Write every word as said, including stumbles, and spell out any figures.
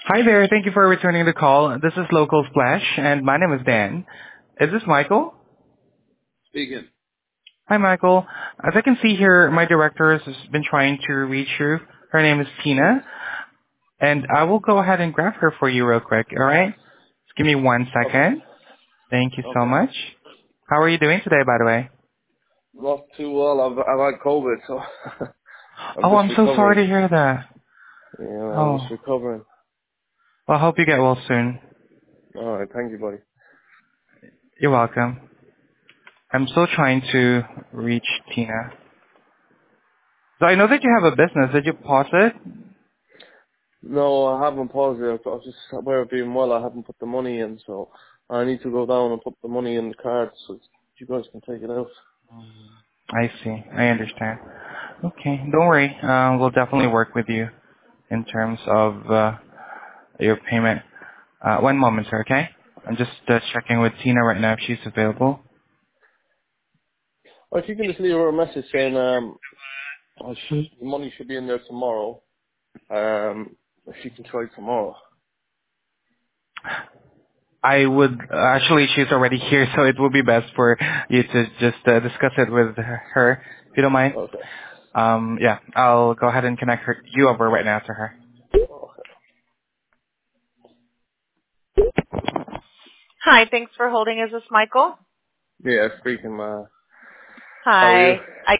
Hi there. Thank you for returning the call. This is Local Splash, and my name is Dan. Is this Michael? Speaking. Hi, Michael. As I can see here, my director has been trying to reach you. Her name is Tina, and I will go ahead and grab her for you real quick, all right? Just give me one Okay. second. Thank you so Okay. much. How are you doing today, by the way? Not too well. I've I've had COVID, so I'm Oh, just I'm so sorry recovering. to hear that. Yeah, I'm Oh, just recovering. well, I hope you get well soon. All right. Thank you, buddy. You're welcome. I'm still trying to reach Tina. So I know that you have a business. Did you pause it? No, I haven't paused it. I was just aware of being well. I haven't put the money in, so I need to go down and put the money in the card so you guys can take it out. I see. I understand. Okay, don't worry. Uh, we'll definitely work with you in terms of uh, your payment. Uh, one moment, sir, okay? I'm just uh, checking with Tina right now if she's available. Or if you can just leave her a message saying um, I sh- the money should be in there tomorrow. Um, if you can try tomorrow. I would actually, she's already here, so it would be best for you to just uh, discuss it with her, if you don't mind. Okay. Um, yeah, I'll go ahead and connect her, you over right now to her. Okay. Hi, thanks for holding. Is this Michael? Yeah, speaking. Uh, how are you? Hi. I